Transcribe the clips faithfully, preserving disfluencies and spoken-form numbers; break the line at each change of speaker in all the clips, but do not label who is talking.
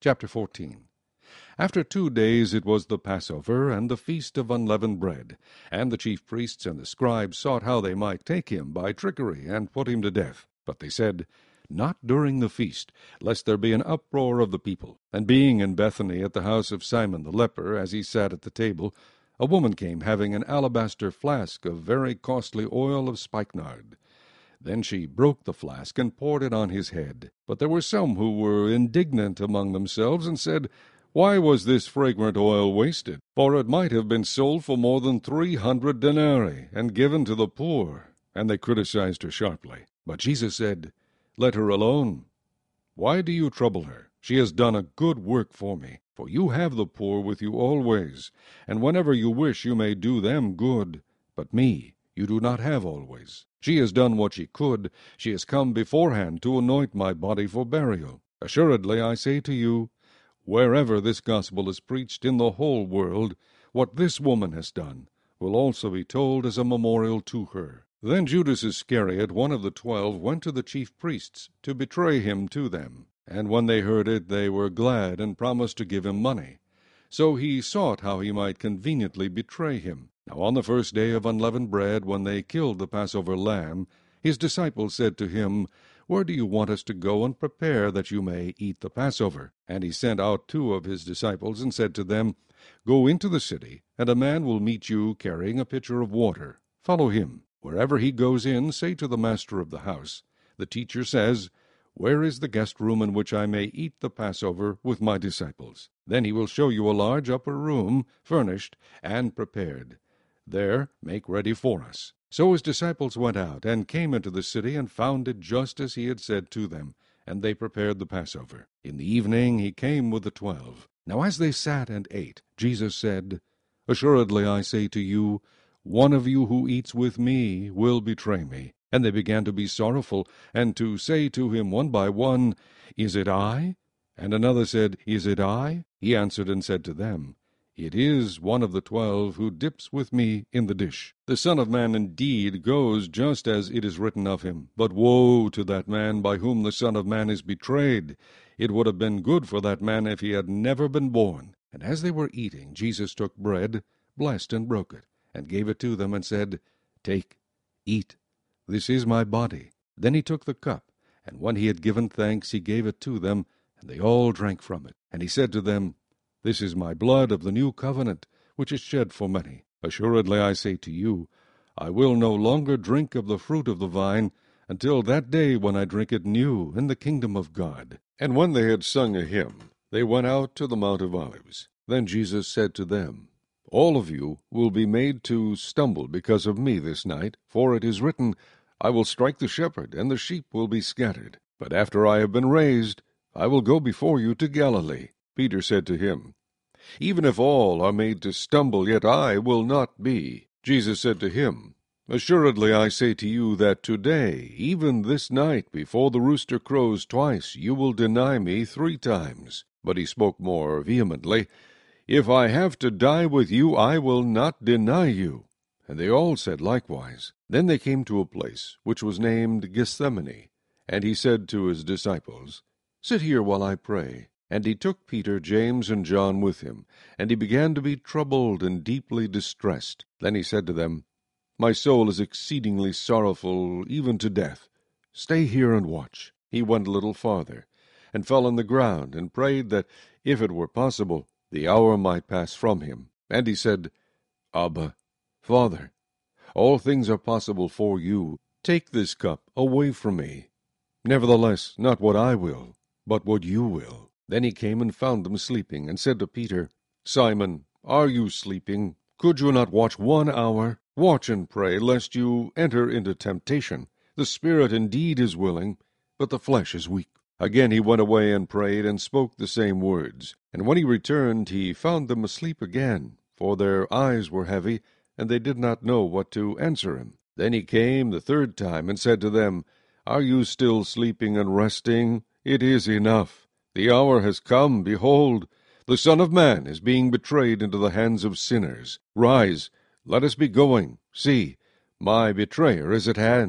Chapter fourteen. After two days it was the Passover, and the feast of unleavened bread. And the chief priests and the scribes sought how they might take him by trickery, and put him to death. But they said, Not during the feast, lest there be an uproar of the people. And being in Bethany at the house of Simon the leper, as he sat at the table, a woman came having an alabaster flask of very costly oil of spikenard. Then she broke the flask and poured it on his head. But there were some who were indignant among themselves, and said, Why was this fragrant oil wasted? For it might have been sold for more than three hundred denarii, and given to the poor. And they criticized her sharply. But Jesus said, Let her alone. Why do you trouble her? She has done a good work for me. For you have the poor with you always, and whenever you wish you may do them good. But me you do not have always. She has done what she could. She has come beforehand to anoint my body for burial. Assuredly I say to you, wherever this gospel is preached in the whole world, what this woman has done will also be told as a memorial to her. Then Judas Iscariot, one of the twelve, went to the chief priests to betray him to them. And when they heard it, they were glad, and promised to give him money. So he sought how he might conveniently betray him. Now on the first day of unleavened bread, when they killed the Passover lamb, his disciples said to him, Where do you want us to go and prepare that you may eat the Passover? And he sent out two of his disciples, and said to them, Go into the city, and a man will meet you carrying a pitcher of water. Follow him. Wherever he goes in, say to the master of the house, The teacher says, Where is the guest room in which I may eat the Passover with my disciples? Then he will show you a large upper room, furnished and prepared. There make ready for us. So his disciples went out, and came into the city, and found it just as he had said to them, and they prepared the Passover. In the evening he came with the twelve. Now as they sat and ate, Jesus said, Assuredly I say to you, one of you who eats with me will betray me. And they began to be sorrowful, and to say to him one by one, Is it I? And another said, Is it I? He answered and said to them, It is one of the twelve who dips with me in the dish. The Son of Man indeed goes just as it is written of him. But woe to that man by whom the Son of Man is betrayed! It would have been good for that man if he had never been born. And as they were eating, Jesus took bread, blessed and broke it, and gave it to them, and said, Take, eat. This is my body. Then he took the cup, and when he had given thanks, he gave it to them, and they all drank from it. And he said to them, This is my blood of the new covenant, which is shed for many. Assuredly I say to you, I will no longer drink of the fruit of the vine, until that day when I drink it new in the kingdom of God. And when they had sung a hymn, they went out to the Mount of Olives. Then Jesus said to them, All of you will be made to stumble because of me this night, for it is written, I will strike the shepherd, and the sheep will be scattered. But after I have been raised, I will go before you to Galilee. Peter said to him, Even if all are made to stumble, yet I will not be. Jesus said to him, Assuredly I say to you that today, even this night, before the rooster crows twice, you will deny me three times. But he spoke more vehemently, If I have to die with you, I will not deny you. And they all said likewise. Then they came to a place which was named Gethsemane, and he said to his disciples, Sit here while I pray. And he took Peter, James, and John with him, and he began to be troubled and deeply distressed. Then he said to them, My soul is exceedingly sorrowful, even to death. Stay here and watch. He went a little farther, and fell on the ground, and prayed that, if it were possible, the hour might pass from him. And he said, Abba, Father, all things are possible for you. Take this cup away from me. Nevertheless, not what I will, but what you will. Then he came and found them sleeping, and said to Peter, Simon, are you sleeping? Could you not watch one hour? Watch and pray, lest you enter into temptation. The spirit indeed is willing, but the flesh is weak. Again he went away and prayed, and spoke the same words. And when he returned, he found them asleep again, for their eyes were heavy, and they did not know what to answer him. Then he came the third time, and said to them, Are you still sleeping and resting? It is enough. The hour has come. Behold, the Son of Man is being betrayed into the hands of sinners. Rise, let us be going. See, my betrayer is at hand.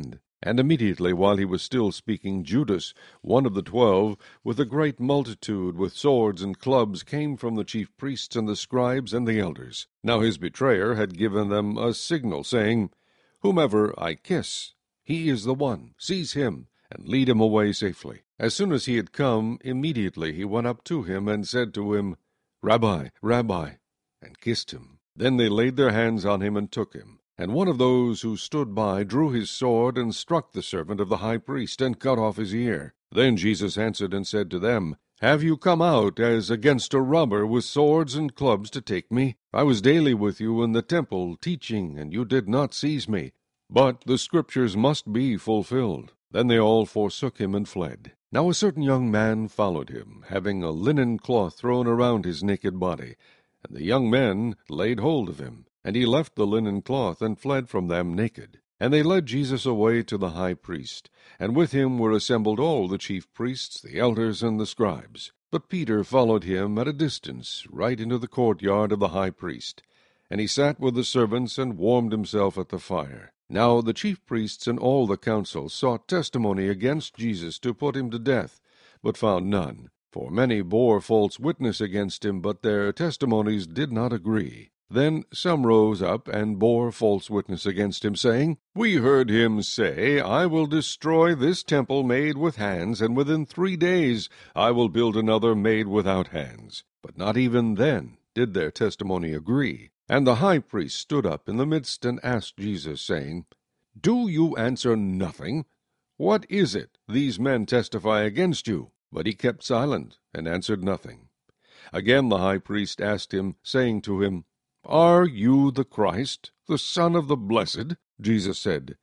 And immediately while he was still speaking, Judas, one of the twelve, with a great multitude, with swords and clubs, came from the chief priests and the scribes and the elders. Now his betrayer had given them a signal, saying, Whomever I kiss, he is the one. Seize him, and lead him away safely. As soon as he had come, immediately he went up to him, and said to him, Rabbi, Rabbi, and kissed him. Then they laid their hands on him and took him. And one of those who stood by drew his sword, and struck the servant of the high priest, and cut off his ear. Then Jesus answered and said to them, Have you come out as against a robber with swords and clubs to take me? I was daily with you in the temple, teaching, and you did not seize me. But the Scriptures must be fulfilled. Then they all forsook him and fled. Now a certain young man followed him, having a linen cloth thrown around his naked body. And the young men laid hold of him. And he left the linen cloth, and fled from them naked. And they led Jesus away to the high priest, and with him were assembled all the chief priests, the elders, and the scribes. But Peter followed him at a distance, right into the courtyard of the high priest. And he sat with the servants, and warmed himself at the fire. Now the chief priests and all the council sought testimony against Jesus to put him to death, but found none. For many bore false witness against him, but their testimonies did not agree. Then some rose up and bore false witness against him, saying, We heard him say, I will destroy this temple made with hands, and within three days I will build another made without hands. But not even then did their testimony agree. And the high priest stood up in the midst and asked Jesus, saying, Do you answer nothing? What is it these men testify against you? But he kept silent, and answered nothing. Again the high priest asked him, saying to him, Are you the Christ, the Son of the Blessed? Jesus said,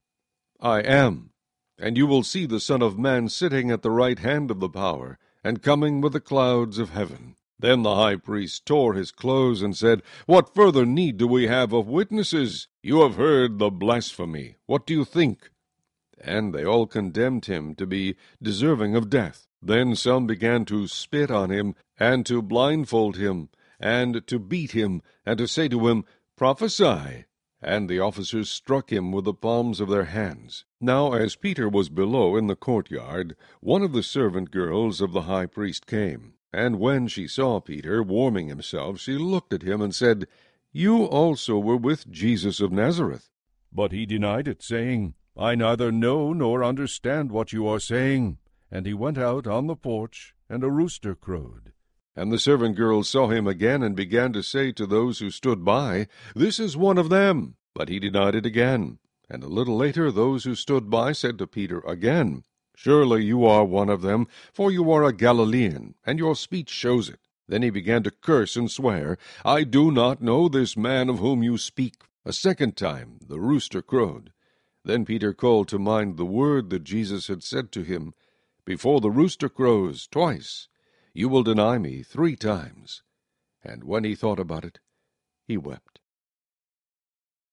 I am. And you will see the Son of Man sitting at the right hand of the power, and coming with the clouds of heaven. Then the high priest tore his clothes, and said, What further need do we have of witnesses? You have heard the blasphemy. What do you think? And they all condemned him to be deserving of death. Then some began to spit on him, and to blindfold him, and to beat him, and to say to him, Prophesy. And the officers struck him with the palms of their hands. Now as Peter was below in the courtyard, one of the servant girls of the high priest came. And when she saw Peter warming himself, she looked at him and said, You also were with Jesus of Nazareth.
But he denied it, saying, I neither know nor understand what you are saying. And he went out on the porch, and a rooster crowed.
And the servant girls saw him again, and began to say to those who stood by, This is one of them. But he denied it again. And a little later those who stood by said to Peter again, Surely you are one of them, for you are a Galilean, and your speech shows it. Then he began to curse and swear, I do not know this man of whom you speak. A second time the rooster crowed. Then Peter called to mind the word that Jesus had said to him, Before the rooster crows twice, you will deny me three times. And when he thought about it, he wept.